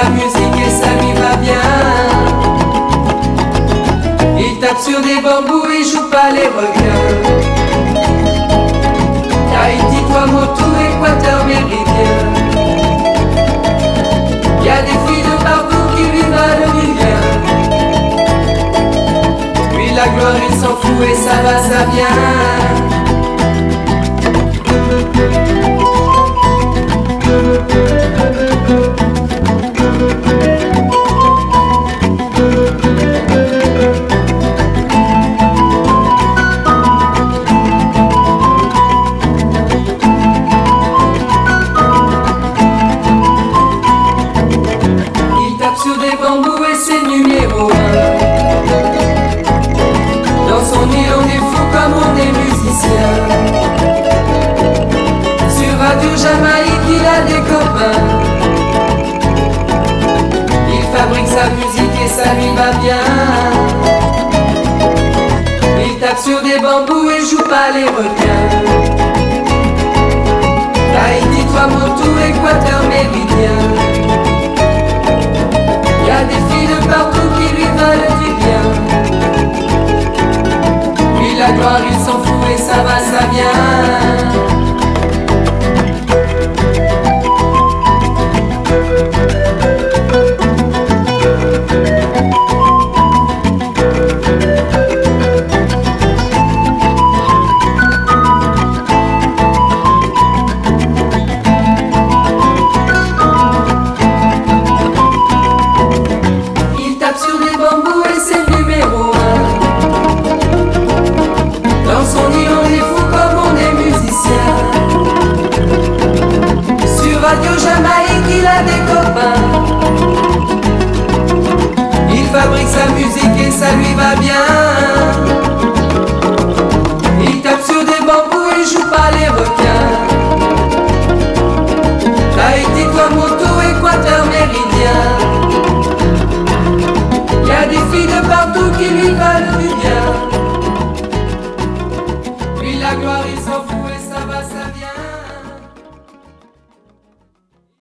sa musique et ça lui va bien. Il tape sur des bambous et joue pas les requins. Tahiti, Tuamotu, Équateur, Méridien. Y'a des filles de partout qui lui valent du bien. Lui la gloire il s'en fout et ça va, ça vient. Sur des bambous et c'est numéro 1. Dans son île on est fou comme on est musicien. Sur Radio Jamaïque il a des copains. Il fabrique sa musique et ça lui va bien. Il tape sur des bambous et joue pas les requins. Tahiti, Tuamotu, Équateur, Méridien. Y'a des filles de partout qui lui veulent du bien. Lui la gloire il s'en fout et ça va, ça vient. Radio Jamaïque, il a des copains. Il fabrique sa musique et ça lui va bien.